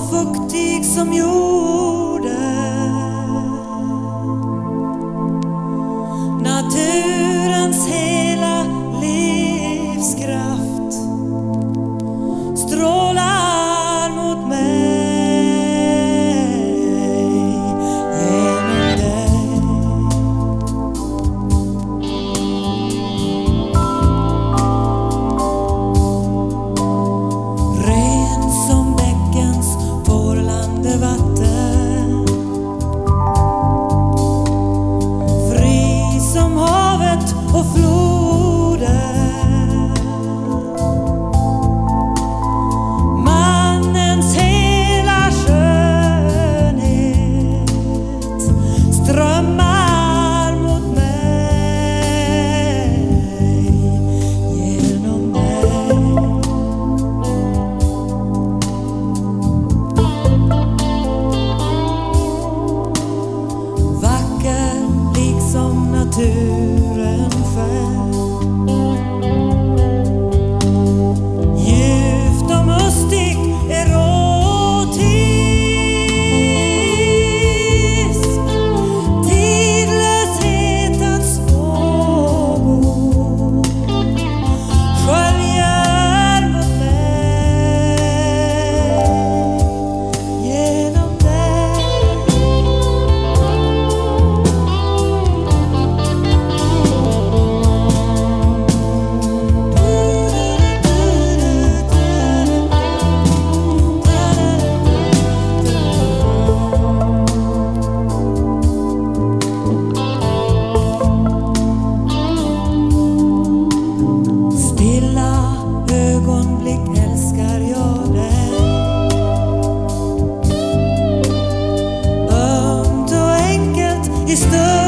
fuktig som jorden. Naturens hela livskraft strålar mot mig genom dig. Ren som bäckens porlande vatten, fri som havet och floden. Mannens hela skönhet strömmar mot mig genom dig. Vacker liksom naturen själv, djupt och mustig erotisk, tidlöshetens vågor sköljer mot mig genom dig. Stilla ögonblick älskar jag dig. Ömt och enkelt i stund